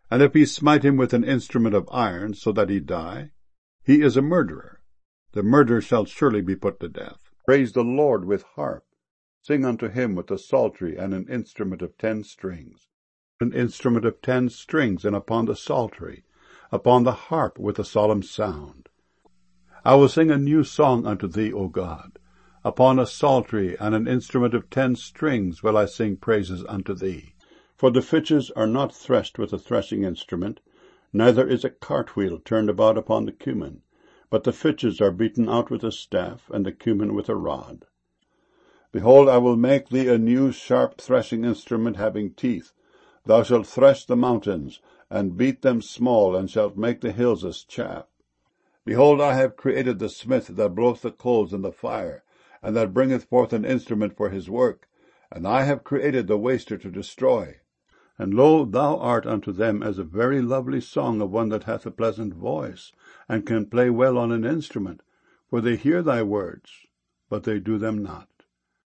And if he smite him with an instrument of iron, so that he die, he is a murderer. The murderer shall surely be put to death. Praise the Lord with harp. Sing unto him with a psaltery and an instrument of 10 strings. An instrument of 10 strings, and upon the psaltery, upon the harp with a solemn sound. I will sing a new song unto thee, O God. Upon a psaltery and an instrument of 10 strings will I sing praises unto thee. For the fitches are not threshed with a threshing instrument, neither is a cartwheel turned about upon the cumin, but the fitches are beaten out with a staff, and the cumin with a rod. Behold, I will make thee a new sharp threshing instrument having teeth. Thou shalt thresh the mountains, and beat them small, and shalt make the hills as chaff. Behold, I have created the smith that bloweth the coals in the fire, and that bringeth forth an instrument for his work. And I have created the waster to destroy. And lo, thou art unto them as a very lovely song of one that hath a pleasant voice, and can play well on an instrument. For they hear thy words, but they do them not.